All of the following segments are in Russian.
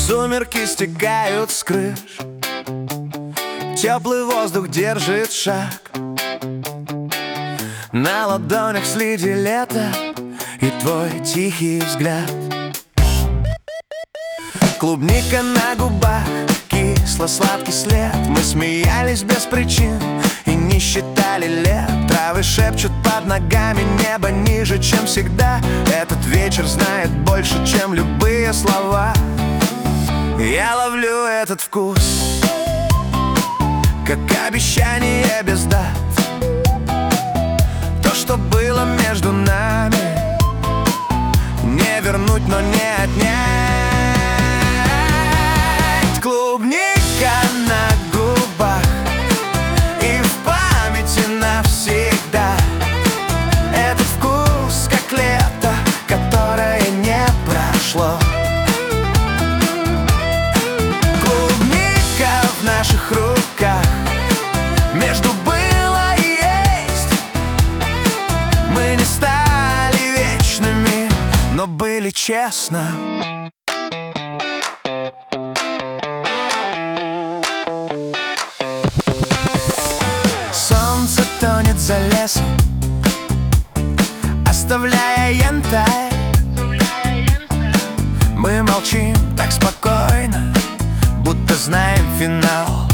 Сумерки стекают с крыш, теплый воздух держит шаг. На ладонях следи лета и твой тихий взгляд. Клубника на губах, кисло-сладкий след. Мы смеялись без причин и не считали лет. Травы шепчут под ногами, небо ниже, чем всегда. Этот вечер знает больше, чем любые слова. Я ловлю этот вкус, как обещание без дат. То, что было между нами, не вернуть, но не отнять. Клубника на губах и в памяти навсегда. Этот вкус, как лето, которое не прошло. Клубника в наших руках, между было и есть. Мы не стали вечными, но были честно. Солнце тонет за лесом, оставляя янтарь. Мы молчим так спокойно, будто знаем финал.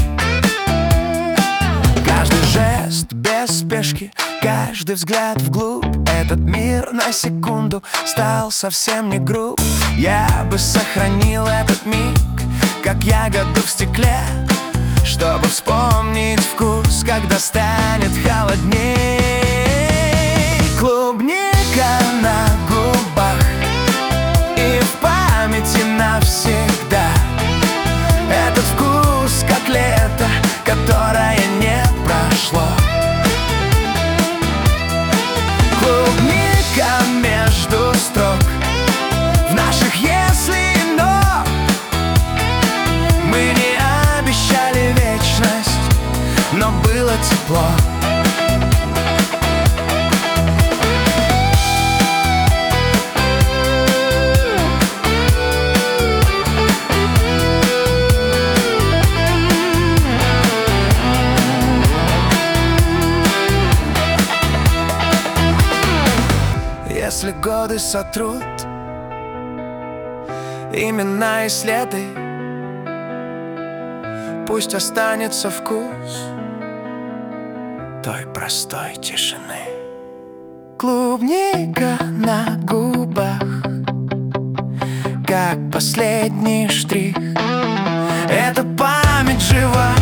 Каждый жест без спешки, каждый взгляд вглубь. Этот мир на секунду стал совсем не груб. Я бы сохранил этот миг, как ягоду в стекле, чтобы вспомнить вкус, когда станет холодней. Клубника на губах и в памяти навсегда. Этот вкус, как лето, которое не прошло. Клубника между строк, в наших если и но. Мы не обещали вечность, но было тепло. Если годы сотрут имена и следы, пусть останется вкус той простой тишины. Клубника на губах, как последний штрих. Эта память жива,